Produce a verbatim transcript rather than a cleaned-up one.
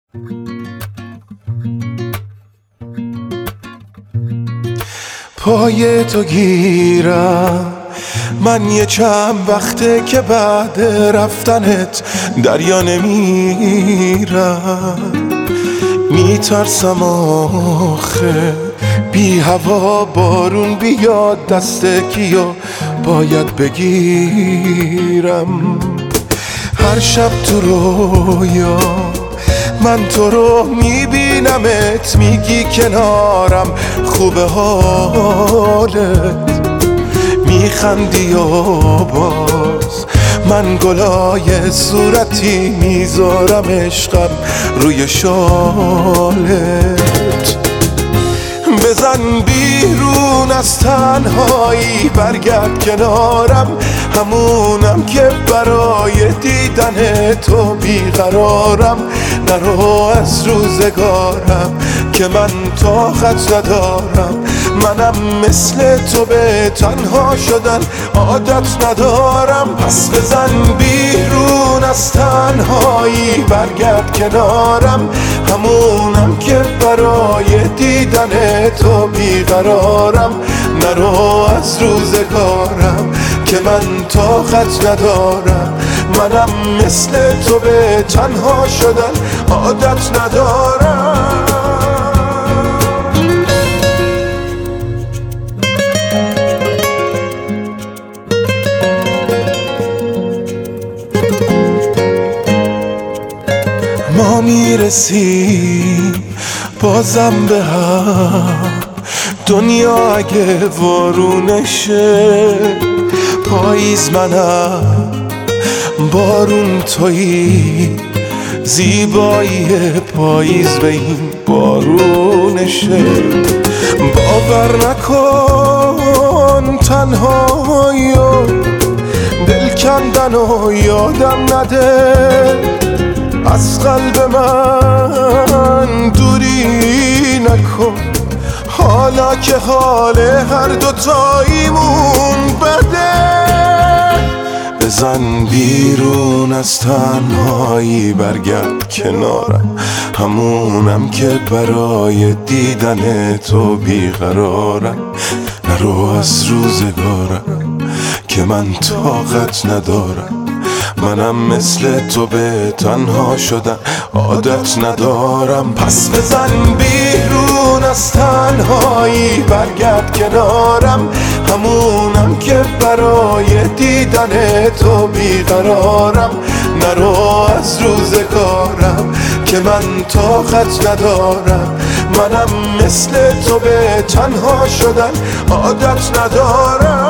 پای تو گیرم من یه چند وقته که بعد رفتنت دریا نمیرم، میترسم آخه بی هوا بارون بیاد دست کیو باید بگیرم. هر شب تو رویا من تو رو میبینمت، میگی کنارم خوبه حالت، میخندی و باز من گلای صورتی میذارم عشقم روی شالت. بزن بیرون از تنهایی برگرد کنارم، همونم که برای دیدن تو بیقرارم. نرو از روزگارم که من طاقت ندارم، منم مثل تو به تنها شدن عادت ندارم. پس بزن بیرون از تنهایی برگرد کنارم، همونم که برای دیدن تو بیقرارم. نرو از روزگارم که من طاقت ندارم، منم مثل تو به تنها شدن عادت ندارم. ما میرسیم بازم به هم، دنیا اگه وارونشه پاییز منم بارون تویی، زیبایی پاییز به این بارونشه. باور نکن تنهایی و دل کندن و یادم نده، از قلب من دوری نکن حالا که حال هر دوتاییمون بده. بزن بیرون از تنهایی برگرد کنارم، همونم که برای دیدن تو بیقرارم. نرو از روزگارم که من طاقت ندارم، منم مثل تو به تنها شدن عادت ندارم. پس بزن بیرون از تنهایی برگرد کنارم، همونم که برای دیدن تو بیقرارم. نرو از روزگارم که من طاقت ندارم، منم مثل تو به تنها شدن عادت ندارم.